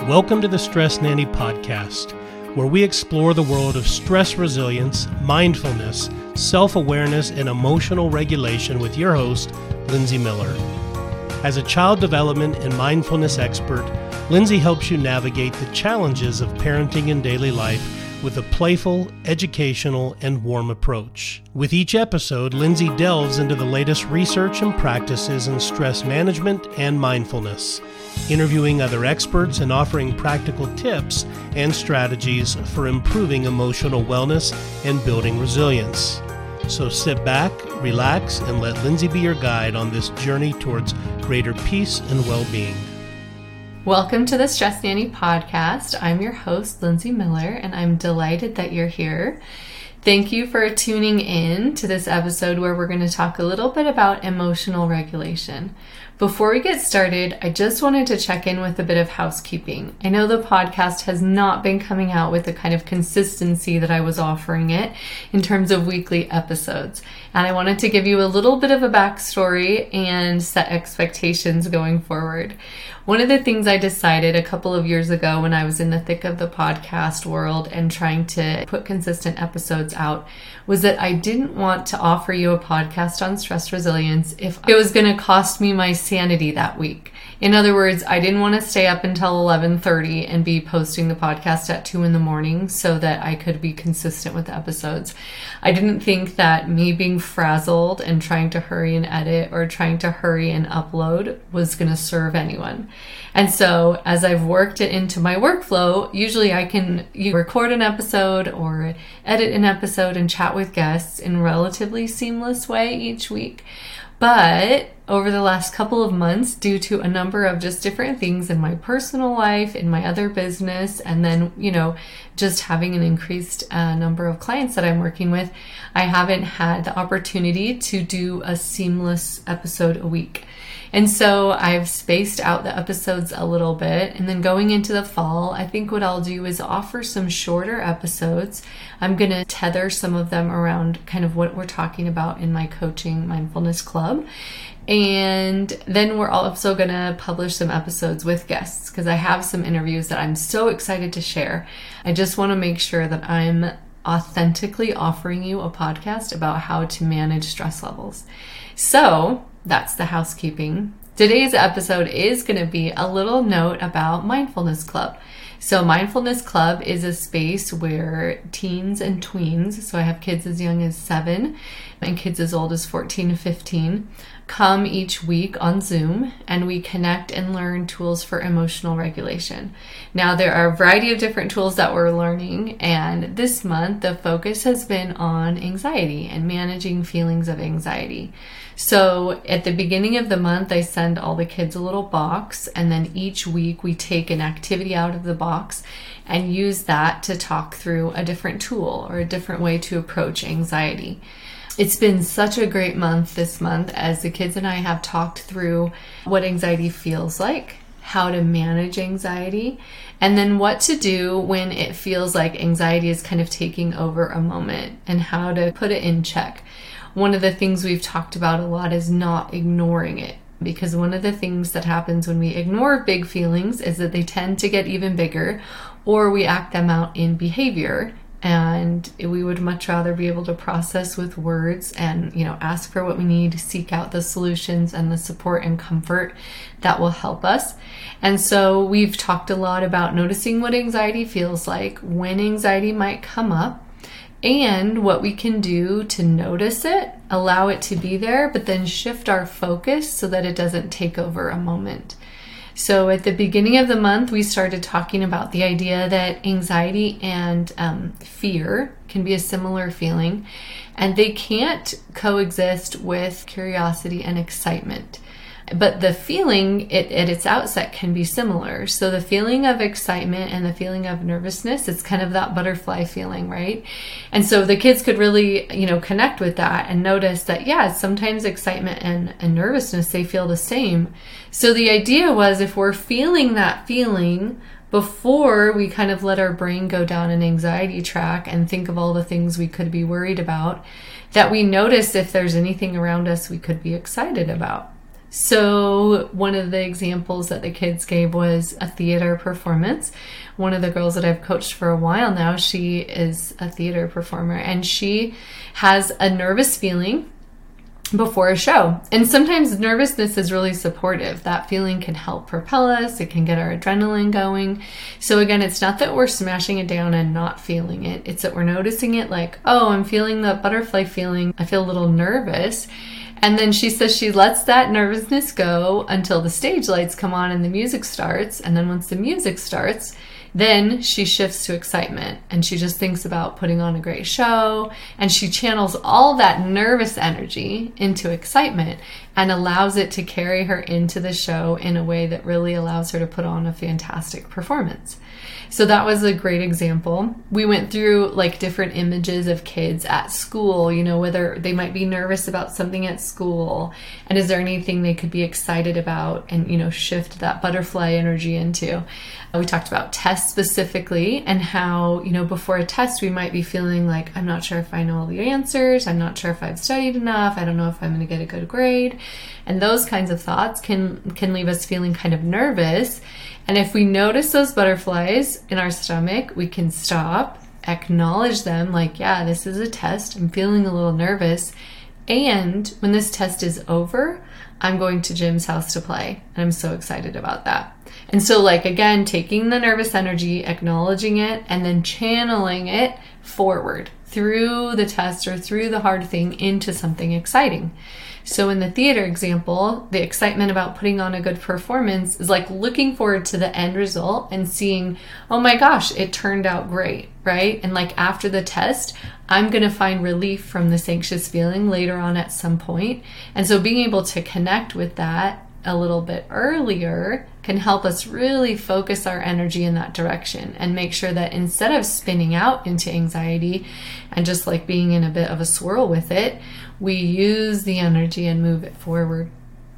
Welcome to the Stress Nanny Podcast, where we explore the world of stress resilience, mindfulness, self-awareness, and emotional regulation with your host, Lindsay Miller. As a child development and mindfulness expert, Lindsay helps you navigate the challenges of parenting in daily life with a playful, educational, and warm approach. With each episode, Lindsay delves into the latest research and practices in stress management and mindfulness, interviewing other experts and offering practical tips and strategies for improving emotional wellness and building resilience. So sit back, relax, and let Lindsay be your guide on this journey towards greater peace and well-being. Welcome to the Stress Nanny Podcast. I'm your host, Lindsay Miller, and I'm delighted that you're here. Thank you for tuning in to this episode where we're going to talk a little bit about emotional regulation. Before we get started, I just wanted to check in with a bit of housekeeping. I know the podcast has not been coming out with the kind of consistency that I was offering it in terms of weekly episodes. And I wanted to give you a little bit of a backstory and set expectations going forward. One of the things I decided a couple of years ago when I was in the thick of the podcast world and trying to put consistent episodes out was that I didn't want to offer you a podcast on stress resilience if it was going to cost me my sanity that week. In other words, I didn't want to stay up until 11:30 and be posting the podcast at 2 a.m. so that I could be consistent with episodes. I didn't think that me being frazzled and trying to hurry and edit or trying to hurry and upload was going to serve anyone. And so as I've worked it into my workflow, usually I can record an episode or edit an episode and chat with guests in a relatively seamless way each week. But over the last couple of months, due to a number of just different things in my personal life, in my other business, and then, just having an increased number of clients that I'm working with, I haven't had the opportunity to do a seamless episode a week. And so I've spaced out the episodes a little bit. And then going into the fall, I think what I'll do is offer some shorter episodes. I'm going to tether some of them around kind of what we're talking about in my coaching mindfulness club. And then we're also going to publish some episodes with guests because I have some interviews that I'm so excited to share. I just want to make sure that I'm authentically offering you a podcast about how to manage stress levels. So that's the housekeeping. Today's episode is going to be a little note about Mindfulness Club. So Mindfulness Club is a space where teens and tweens, so I have kids as young as 7 and kids as old as 14 to 15, come each week on Zoom and we connect and learn tools for emotional regulation. Now there are a variety of different tools that we're learning, and this month the focus has been on anxiety and managing feelings of anxiety. So at the beginning of the month, I send all the kids a little box, and then each week we take an activity out of the box and use that to talk through a different tool or a different way to approach anxiety. It's been such a great month this month as the kids and I have talked through what anxiety feels like, how to manage anxiety, and then what to do when it feels like anxiety is kind of taking over a moment and how to put it in check. One of the things we've talked about a lot is not ignoring it, because one of the things that happens when we ignore big feelings is that they tend to get even bigger, or we act them out in behavior. And we would much rather be able to process with words and, ask for what we need, seek out the solutions and the support and comfort that will help us. And so we've talked a lot about noticing what anxiety feels like, when anxiety might come up, and what we can do to notice it, allow it to be there, but then shift our focus so that it doesn't take over a moment. So at the beginning of the month, we started talking about the idea that anxiety and fear can be a similar feeling, and they can't coexist with curiosity and excitement. But the feeling at its outset can be similar. So the feeling of excitement and the feeling of nervousness, it's kind of that butterfly feeling, right? And so the kids could really, connect with that and notice that, sometimes excitement and nervousness, they feel the same. So the idea was if we're feeling that feeling before we kind of let our brain go down an anxiety track and think of all the things we could be worried about, that we notice if there's anything around us we could be excited about. So one of the examples that the kids gave was a theater performance. One of the girls that I've coached for a while now, she is a theater performer, and she has a nervous feeling before a show. And sometimes nervousness is really supportive. That feeling can help propel us. It can get our adrenaline going. So again, it's not that we're smashing it down and not feeling it. It's that we're noticing it like, oh, I'm feeling the butterfly feeling. I feel a little nervous. And then she says she lets that nervousness go until the stage lights come on and the music starts. And then once the music starts, then she shifts to excitement, and she just thinks about putting on a great show, and she channels all that nervous energy into excitement and allows it to carry her into the show in a way that really allows her to put on a fantastic performance. So that was a great example. We went through like different images of kids at school, you know, whether they might be nervous about something at school, and is there anything they could be excited about and, you know, shift that butterfly energy into. We talked about tests specifically and how, you know, before a test we might be feeling like, I'm not sure if I know all the answers, I'm not sure if I've studied enough, I don't know if I'm going to get a good grade. And those kinds of thoughts can leave us feeling kind of nervous. And if we notice those butterflies in our stomach, we can stop, acknowledge them like, yeah, this is a test, I'm feeling a little nervous. And when this test is over, I'm going to Jim's house to play. And I'm so excited about that. And so like, again, taking the nervous energy, acknowledging it, and then channeling it forward through the test or through the hard thing into something exciting. So in the theater example, the excitement about putting on a good performance is like looking forward to the end result and seeing, oh my gosh, it turned out great, right? And like after the test, I'm going to find relief from this anxious feeling later on at some point. And so being able to connect with that a little bit earlier can help us really focus our energy in that direction and make sure that instead of spinning out into anxiety and just like being in a bit of a swirl with it, we use the energy and move it forward.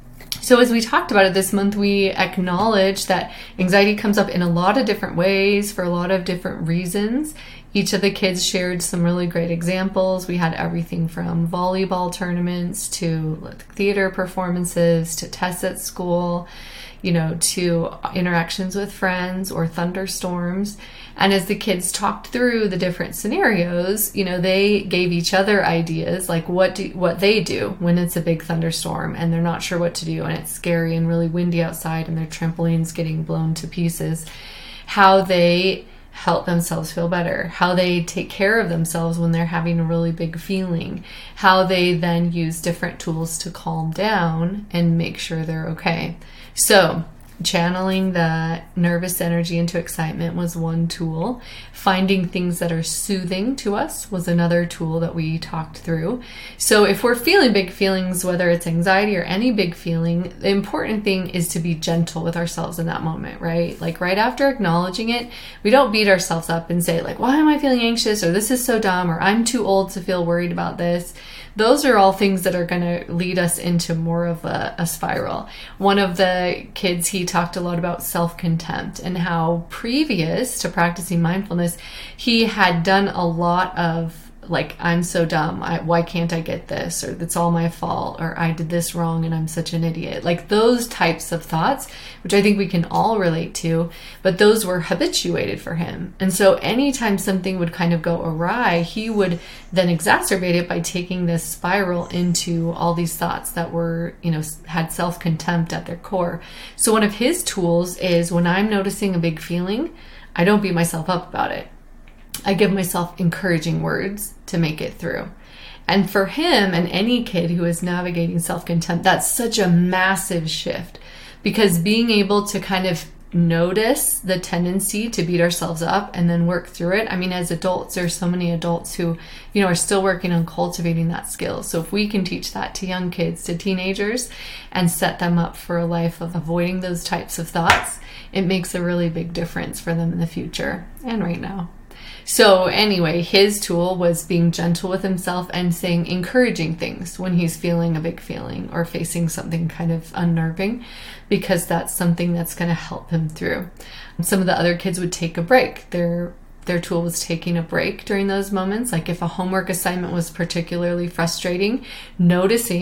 So as we talked about it this month, we acknowledge that anxiety comes up in a lot of different ways for a lot of different reasons. Each of the kids shared some really great examples. We had everything from volleyball tournaments to theater performances to tests at school, you know, to interactions with friends or thunderstorms. And as the kids talked through the different scenarios, you know, they gave each other ideas like what they do when it's a big thunderstorm and they're not sure what to do and it's scary and really windy outside and their trampoline's getting blown to pieces. How they help themselves feel better, how they take care of themselves when they're having a really big feeling, how they then use different tools to calm down and make sure they're okay. So channeling the nervous energy into excitement was one tool. Finding things that are soothing to us was another tool that we talked through. So if we're feeling big feelings, whether it's anxiety or any big feeling, the important thing is to be gentle with ourselves in that moment, right? Like right after acknowledging it, we don't beat ourselves up and say like, why am I feeling anxious? Or this is so dumb, or I'm too old to feel worried about this. Those are all things that are going to lead us into more of a spiral. One of the kids, he talked a lot about self-contempt and how previous to practicing mindfulness, he had done a lot of like, I'm so dumb, why can't I get this? Or it's all my fault, or I did this wrong and I'm such an idiot. Like those types of thoughts, which I think we can all relate to, but those were habituated for him. And so anytime something would kind of go awry, he would then exacerbate it by taking this spiral into all these thoughts that were, you know, had self-contempt at their core. So one of his tools is when I'm noticing a big feeling, I don't beat myself up about it. I give myself encouraging words to make it through. And for him and any kid who is navigating self-contempt, that's such a massive shift, because being able to kind of notice the tendency to beat ourselves up and then work through it. I mean, as adults, there's so many adults who, you know, are still working on cultivating that skill. So if we can teach that to young kids, to teenagers, and set them up for a life of avoiding those types of thoughts, it makes a really big difference for them in the future and right now. So anyway, his tool was being gentle with himself and saying encouraging things when he's feeling a big feeling or facing something kind of unnerving, because that's something that's going to help him through. Some of the other kids would take a break. Their tool was taking a break during those moments. Like if a homework assignment was particularly frustrating, noticing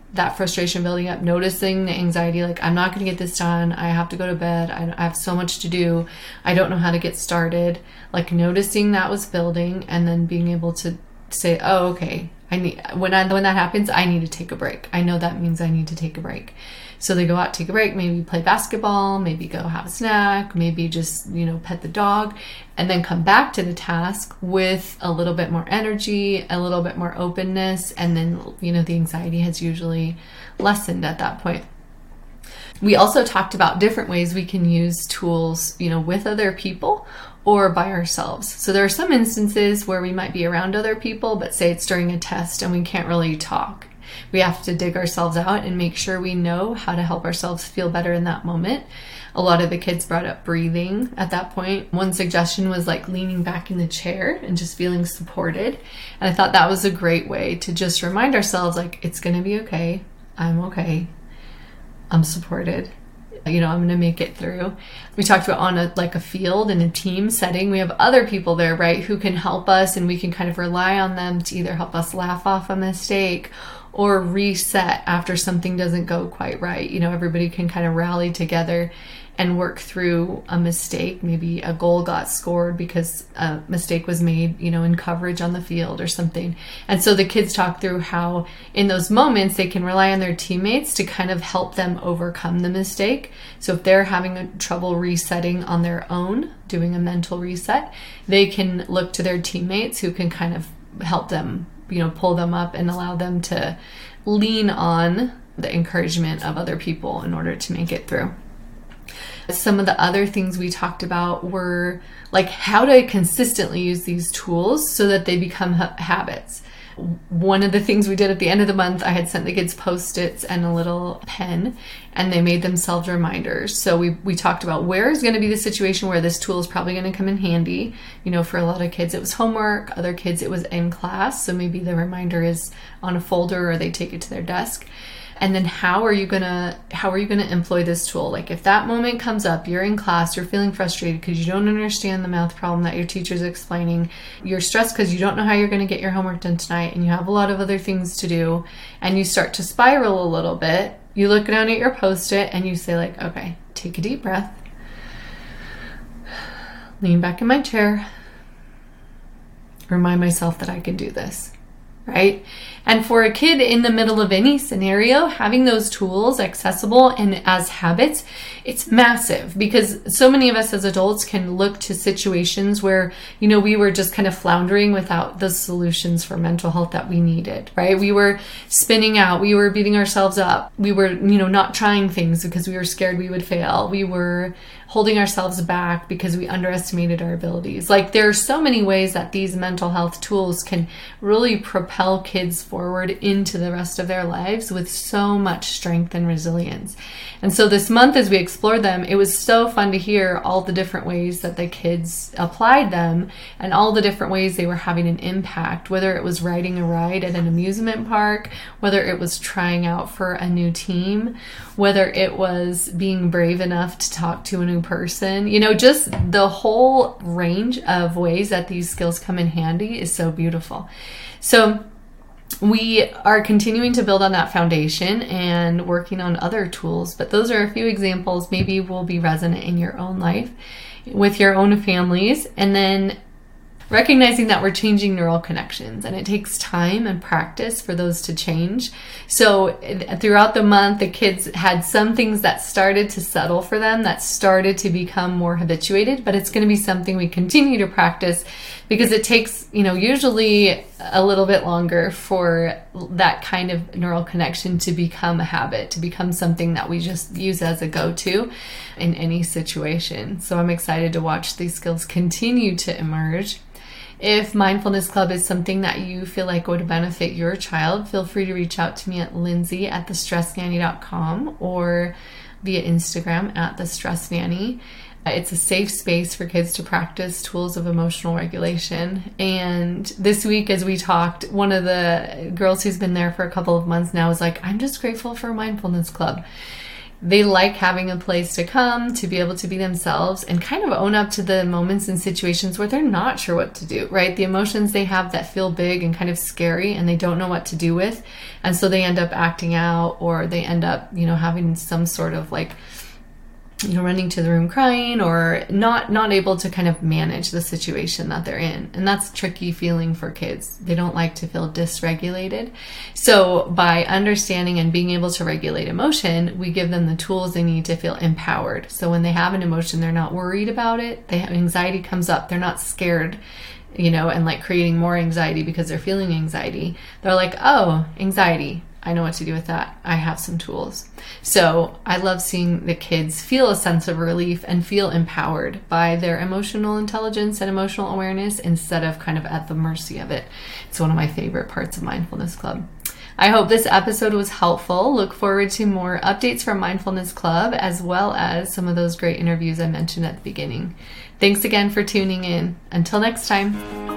that frustration building up, noticing the anxiety, like, I'm not going to get this done. I have to go to bed. I have so much to do. I don't know how to get started. Like, noticing that was building, and then being able to say, oh, okay, when that happens, I need to take a break. I know that means I need to take a break. So they go out, take a break, maybe play basketball, maybe go have a snack, maybe just, pet the dog, and then come back to the task with a little bit more energy, a little bit more openness, and then, the anxiety has usually lessened at that point. We also talked about different ways we can use tools, with other people or by ourselves. So there are some instances where we might be around other people, but say it's during a test and we can't really talk. We have to dig ourselves out and make sure we know how to help ourselves feel better in that moment. A lot of the kids brought up breathing at that point. One suggestion was like leaning back in the chair and just feeling supported. And I thought that was a great way to just remind ourselves, like, it's going to be okay. I'm okay. I'm supported. I'm going to make it through. We talked about on a field in a team setting, we have other people there, right, who can help us, and we can kind of rely on them to either help us laugh off a mistake or reset after something doesn't go quite right. Everybody can kind of rally together and work through a mistake. Maybe a goal got scored because a mistake was made, in coverage on the field or something. And so the kids talk through how in those moments they can rely on their teammates to kind of help them overcome the mistake. So if they're having trouble resetting on their own, doing a mental reset, they can look to their teammates who can kind of help them, pull them up and allow them to lean on the encouragement of other people in order to make it through. Some of the other things we talked about were like how to consistently use these tools so that they become habits. One of the things we did at the end of the month, I had sent the kids Post-its and a little pen, and they made themselves reminders. So we talked about where is going to be the situation where this tool is probably going to come in handy. For a lot of kids, it was homework. Other kids, it was in class. So maybe the reminder is on a folder or they take it to their desk. And then how are you gonna employ this tool? Like if that moment comes up, you're in class, you're feeling frustrated because you don't understand the math problem that your teacher's explaining, you're stressed because you don't know how you're gonna get your homework done tonight, and you have a lot of other things to do, and you start to spiral a little bit, you look down at your Post-it and you say like, okay, take a deep breath, lean back in my chair, remind myself that I can do this. Right? And for a kid in the middle of any scenario, having those tools accessible and as habits, it's massive, because so many of us as adults can look to situations where, we were just kind of floundering without the solutions for mental health that we needed, right? We were spinning out, we were beating ourselves up, we were, not trying things because we were scared we would fail. We were holding ourselves back because we underestimated our abilities. Like there are so many ways that these mental health tools can really propel kids forward into the rest of their lives with so much strength and resilience. And so this month, as we explored them, it was so fun to hear all the different ways that the kids applied them and all the different ways they were having an impact, whether it was riding a ride at an amusement park, whether it was trying out for a new team, whether it was being brave enough to talk to a new person, just the whole range of ways that these skills come in handy is so beautiful. So we are continuing to build on that foundation and working on other tools, but those are a few examples maybe will be resonant in your own life with your own families. And then recognizing that we're changing neural connections, and it takes time and practice for those to change. So throughout the month, the kids had some things that started to settle for them, that started to become more habituated, but it's going to be something we continue to practice because it takes, usually a little bit longer for that kind of neural connection to become a habit, to become something that we just use as a go-to in any situation. So I'm excited to watch these skills continue to emerge. If Mindfulness Club is something that you feel like would benefit your child, feel free to reach out to me at lindsay@thestressnanny.com or via Instagram @thestressnanny. It's a safe space for kids to practice tools of emotional regulation. And this week, as we talked, one of the girls who's been there for a couple of months now was like, I'm just grateful for Mindfulness Club. They like having a place to come, to be able to be themselves and kind of own up to the moments and situations where they're not sure what to do, right? The emotions they have that feel big and kind of scary and they don't know what to do with. And so they end up acting out, or they end up, having some sort of like, running to the room crying, or not able to kind of manage the situation that they're in. And that's a tricky feeling for kids. They don't like to feel dysregulated. So by understanding and being able to regulate emotion, we give them the tools they need to feel empowered. So when they have an emotion, they're not worried about it. Anxiety comes up. They're not scared, and like creating more anxiety because they're feeling anxiety. They're like, oh, anxiety. I know what to do with that. I have some tools. So I love seeing the kids feel a sense of relief and feel empowered by their emotional intelligence and emotional awareness instead of kind of at the mercy of it. It's one of my favorite parts of Mindfulness Club. I hope this episode was helpful. Look forward to more updates from Mindfulness Club, as well as some of those great interviews I mentioned at the beginning. Thanks again for tuning in. Until next time.